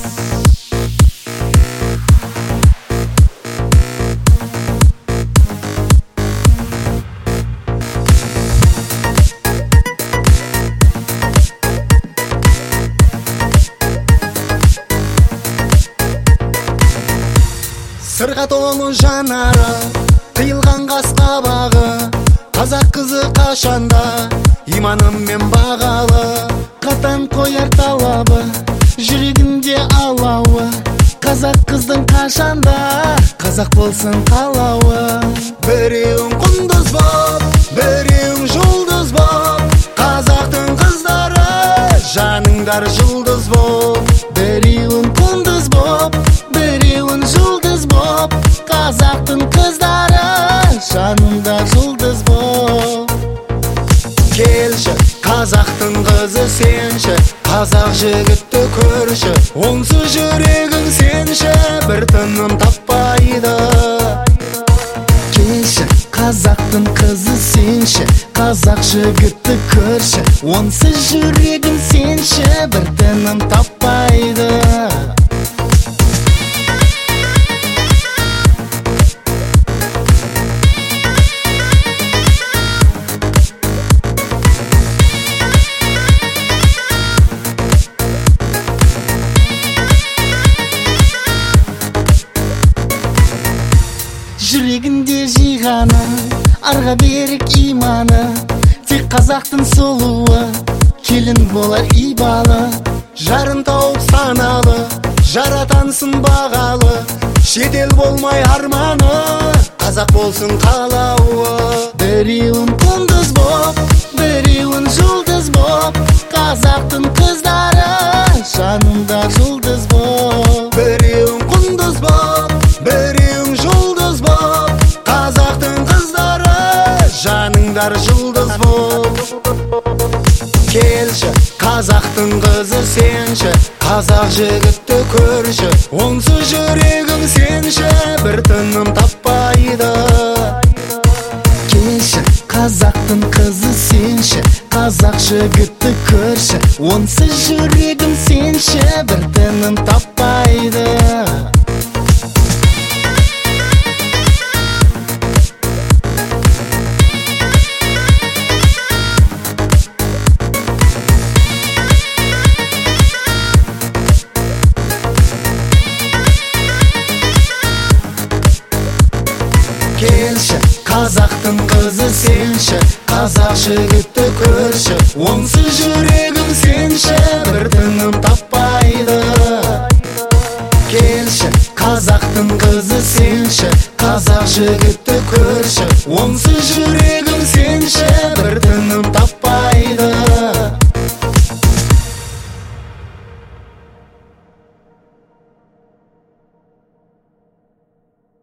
Сырға толы жанары, тыйылған қас қабағы, қазақ қызы қашанда иманымен бағалы. Қатан қояр талабы, жүрегінде алауы, қазақ қыздың қашанда қазақ болсын қалауы. Біреуің құндыз боп, біреуің жұлдыз боп, қазақтың қыздары жаныңдар жұлдыз боп. Біреуің құндыз боп, біреуің жұлдыз боп, қазақтың қыздары жанында жұлдыз боп. Келші, қазақтың қызы сенші, қазақ жігітті көрші, онсыз жүрегің сенші, бір тыным таппайды. Келші, қазақтың қызы сенші, қазақ жігітті көрші, онсыз жүрегің сенші, бір тыным таппайды. Жүрегінде жиғаны, арға берік иманы, тек қазақтың сұлуы, келін болар ибалы. Жарын тауып саналы, жаратансын бағалы, шетел болмай арманы, қазақ болсын қалауы. Біреуін құндыз боп, біреуін жұлдыз боп, қазақтың қыздары жанында жұлдыз боп. Біреуін құндыз боп, біреуін жұлдыз боп, қазақтың қыздары жаныңдар жұлдыз боп. Келші, қазақтың қызы сенші, қазақ жігітті көрші, онсыз жүрегің сенші, бір тыным таппайды. Келші, қазақтың қызы сенші, қазақ жігітті көрші, онсыз жүрегің сенші, бір тыным таппайды. Келші, қазақтың қызы сенші, қазақ жігітті көрші, онсыз жүрегің сенші, бір тыным таппайды. Келші, қазақтың қызы сенші, қазақ жігітті көрші, онсыз жүрегің